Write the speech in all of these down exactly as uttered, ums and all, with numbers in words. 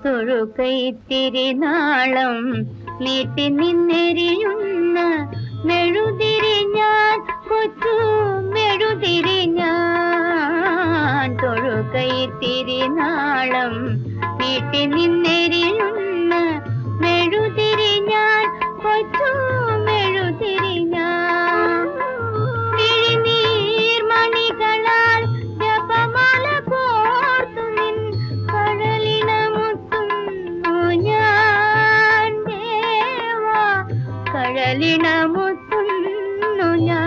തൊഴുകൈ തിരുനാളം നീട്ടി നിന്നെരിയുന്ന മെഴുതിരി ഞാൻ കൊച്ചു മെഴുതിരി ഞാൻ തൊഴുകൈ തിരുനാളം നീട്ടി നിന്നെരിയുന്ന മെഴുതിരി ഞാൻ കൊച്ചു മെഴുതിരി ഞാൻ വിഴിനീർമണികളാൽ ജപമാല കോർത്തു നിൻ കഴലിണമുത്തുന്നു ഞാൻ ദേവാ കഴലിണമുത്തുന്നു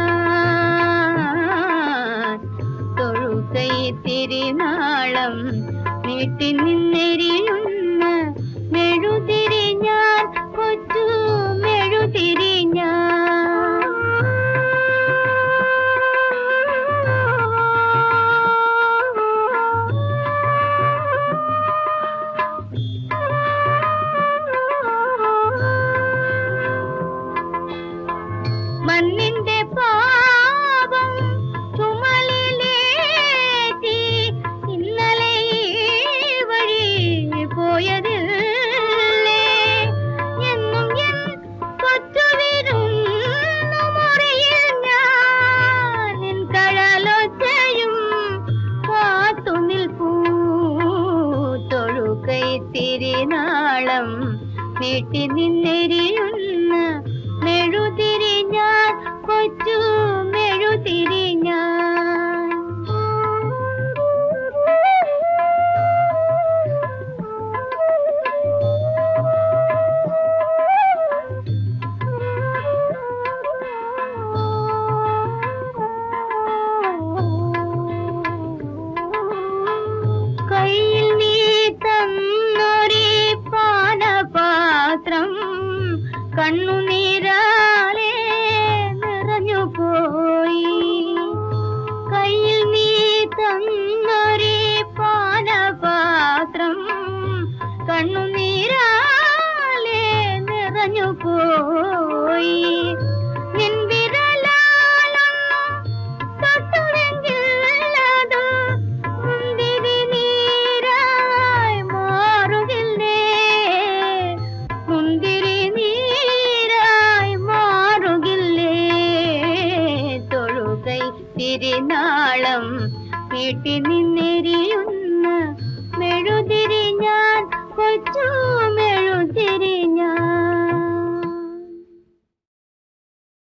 ഞാൻ തൊഴുകൈ തിരുനാളം നീട്ടി നിന്നെരിയുന്ന മെഴുതിരി ഞാൻ കൊച്ചു മെഴുതിരി ഞാൻ മണ്ണിന്റെ പാപം ചുമലിലേറ്റി ഇന്നലെ വഴി പോയതില്ലേ എന്നും എൻ കൊച്ചുവിരുന്നു മുറിയിൽ ഞാൻ എൻ കഴലൊച്ചയും കാത്തു നിൽപ്പൂ തൊഴുകൈ തിരുനാളം നീട്ടി നിന്നെരിയുന്ന മെഴുതിരി ഞാൻ കൊച്ചു മെഴുതിരി ഞാൻ കയ്യിൽ നീ തന്നൊരു പാനപാത്രം കണ്ണുനീരാലെ നിറഞ്ഞു പോയി കയ്യിൽ നീ തന്നൊരു പാനപാത്രം കണ്ണുനീരാലെ നിറഞ്ഞു പോയി നിൻ വിരലാലൊന്നു തൊട്ടുവെങ്കിൽ അത് മുന്തിരി നീരായി മാറുകില്ലേ മുന്തിരി നീരായി മാറുകില്ലേ തൊഴുകൈ തിരുനാളം നീട്ടി നിന്നെരിയുന്ന മെഴുതിരി ഞാൻ കൊച്ചു